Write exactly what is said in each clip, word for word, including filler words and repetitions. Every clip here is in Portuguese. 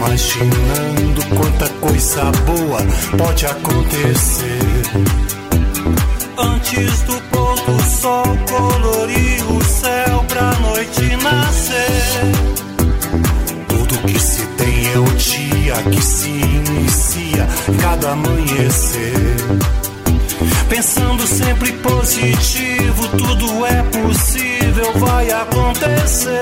imaginando quanta coisa boa pode acontecer. Antes do pôr do sol colorir o céu pra noite nascer. Tudo que se tem é o dia que se inicia cada amanhecer. Pensando sempre positivo, tudo é possível, vai acontecer.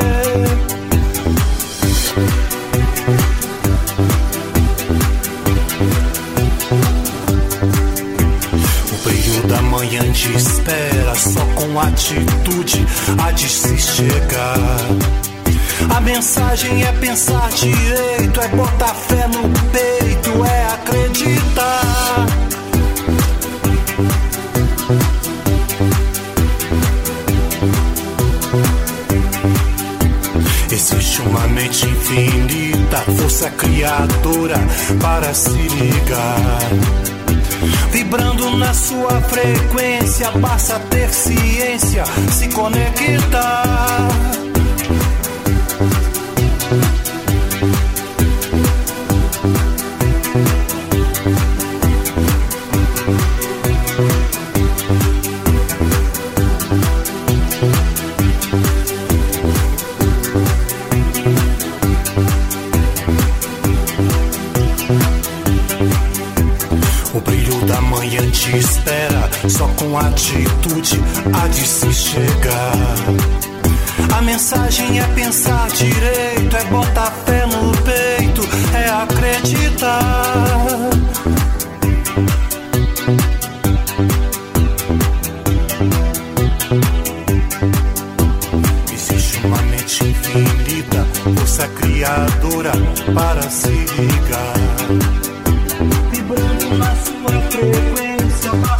Da manhã te espera, só com atitude há de se chegar. A mensagem é pensar direito, é botar fé no peito, é acreditar. Existe uma mente infinita, força criadora para se ligar. Vibrando na sua frequência, basta ter ciência, se conectar. Te espera, só com atitude há de se chegar. A mensagem é pensar direito, é botar fé no peito, é acreditar. Existe uma mente infinita, força criadora para se ligar. Vibrando na sua frequência.